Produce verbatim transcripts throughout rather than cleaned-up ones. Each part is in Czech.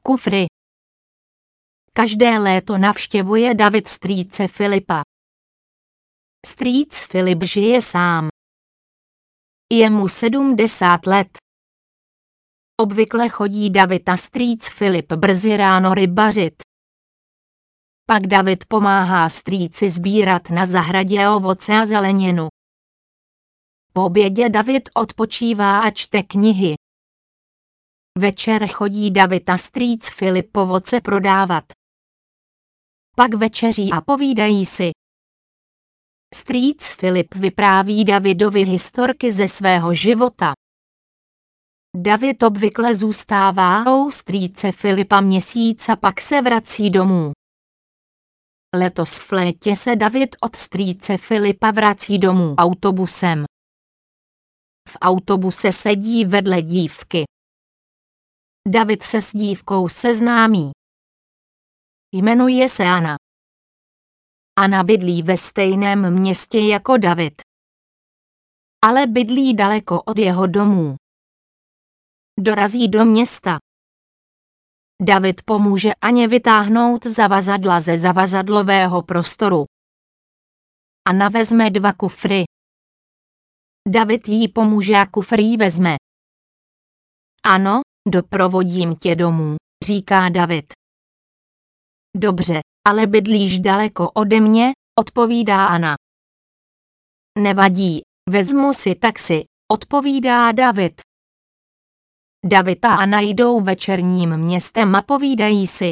Kufry. Každé léto navštěvuje David strýce Filipa. Strýc Filip žije sám. Je mu sedmdesát let. Obvykle chodí David a strýc Filip brzy ráno rybařit. Pak David pomáhá strýci sbírat na zahradě ovoce a zeleninu. Po obědě David odpočívá a čte knihy. Večer chodí David a strýc Filip ovoce prodávat. Pak večeří a povídají si. Strýc Filip vypráví Davidovi historky ze svého života. David obvykle zůstává u strýce Filipa měsíc a pak se vrací domů. Letos v létě se David od strýce Filipa vrací domů autobusem. V autobuse sedí vedle dívky. David se s dívkou seznámí. Jmenuje se Anna. Anna bydlí ve stejném městě jako David. Ale bydlí daleko od jeho domů. Dorazí do města. David pomůže Aně vytáhnout zavazadla ze zavazadlového prostoru. Anna vezme dva kufry. David jí pomůže a kufr jí vezme. Ano, doprovodím tě domů, říká David. Dobře, ale bydlíš daleko ode mě, odpovídá Anna. Nevadí, vezmu si taxi, odpovídá David. David a Anna jdou večerním městem a povídají si.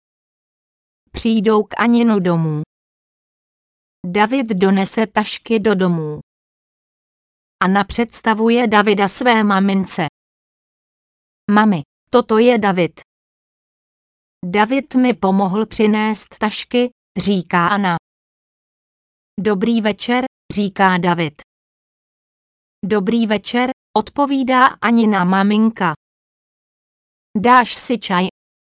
Přijdou k Aninu domů. David donese tašky do domů. Anna představuje Davida své mamince. Mami, toto je David. David mi pomohl přinést tašky, říká Anna. Dobrý večer, říká David. Dobrý večer, odpovídá Anina maminka. Dáš si čaj?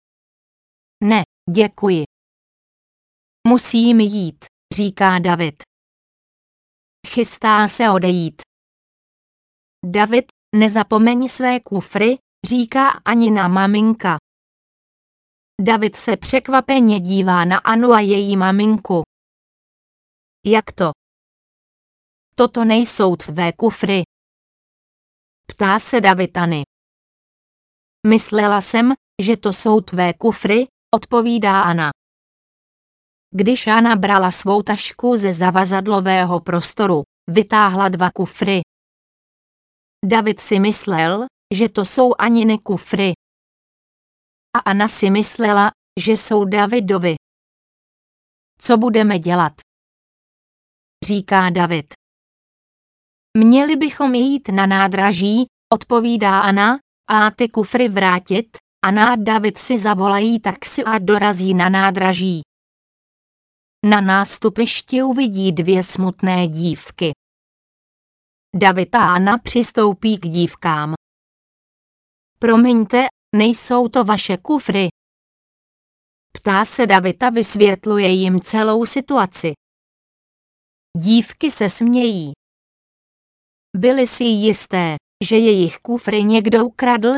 Ne, děkuji. Musím jít, říká David. Chystá se odejít. David, nezapomeň své kufry, říká Anina maminka. David se překvapeně dívá na Anu a její maminku. Jak to? Toto nejsou tvé kufry. Ptá se David Anny. Myslela jsem, že to jsou tvé kufry, odpovídá Anna. Když Anna brala svou tašku ze zavazadlového prostoru, vytáhla dva kufry. David si myslel, že to jsou Aniny kufry. A Anna si myslela, že jsou Davidovi. Co budeme dělat? Říká David. Měli bychom jít na nádraží, odpovídá Anna, a ty kufry vrátit. Anna a David si zavolají taxi a dorazí na nádraží. Na nástupišti uvidí dvě smutné dívky. David a Anna přistoupí k dívkám. Promiňte, nejsou to vaše kufry? Ptá se David a vysvětluje jim celou situaci. Dívky se smějí. Byly si jisté, že jejich kufry někdo ukradl,